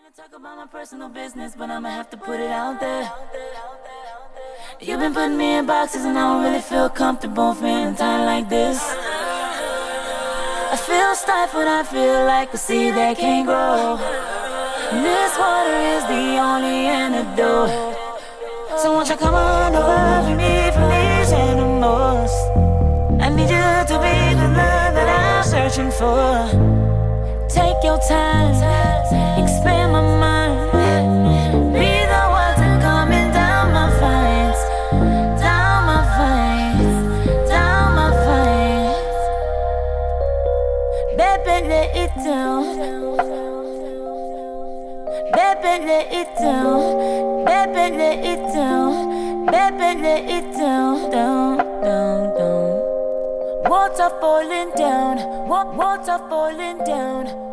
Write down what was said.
Talk about my personal business, but I'ma have to put it out there. You've been putting me in boxes and I don't really feel comfortable feeling tight like this. I feel stifled, I feel like a seed that can't grow. And this water is the only antidote. So won't you come on over for me from these animals? I need you to be the love that I'm searching for. Take your time, expand my mind. Be the one to coming down my veins, down my veins, down my veins. Baby, let it down. Baby, let it down. Baby, let it down. Baby, let it down, down, down, down. Water falling down, water falling down.